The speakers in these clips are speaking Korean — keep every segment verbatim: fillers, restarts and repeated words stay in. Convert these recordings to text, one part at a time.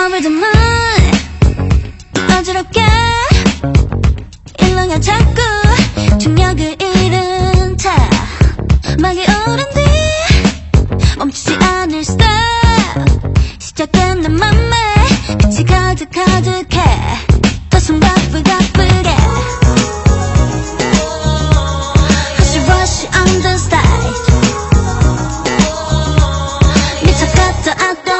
Over the moon 어지럽게 일렁여 자꾸 중력을 잃은 차 막이 오른 뒤 멈추지 않을 stop 시작된 내 맘에 빛이 가득 가득해 더 숨가쁘 가쁘게 Rush rush on the stage 미쳐갔다 아따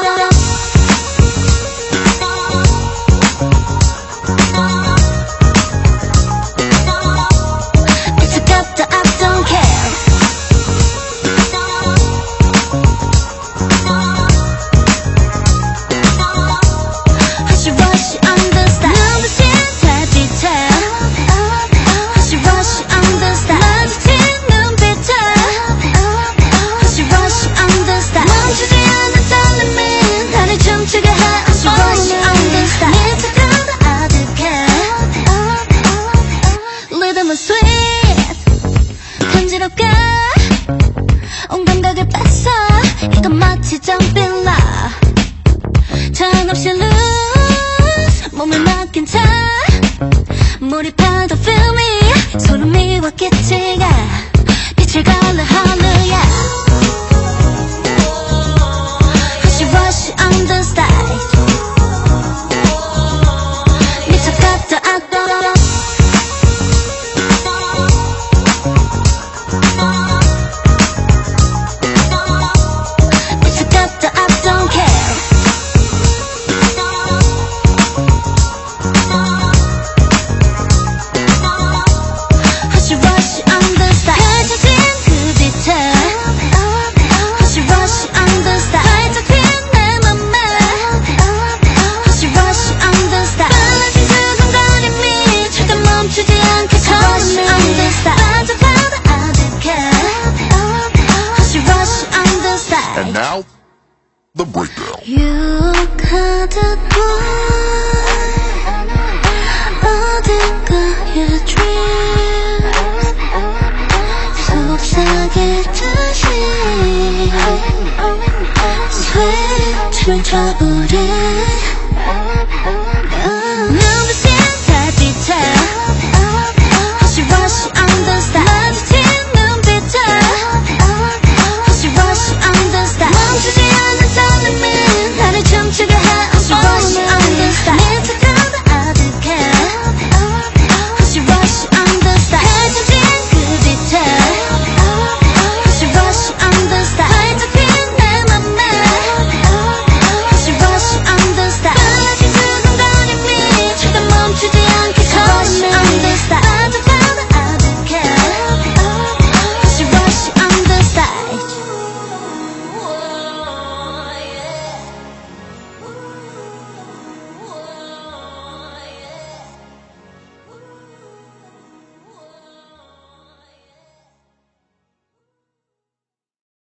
간지럽게 온 감각을 뺏어 이건 마치 점빌라 정없이 lose 몸을 맡긴 차 몰입하다 feel me 소름이와 기치가 빛을 갈라 할루야 Rush rush on the stage 미쳐갔다 아따 And now, the breakdown. 유혹하듯 어딘가의 dream 속삭이듯이 스위치를 쳐버린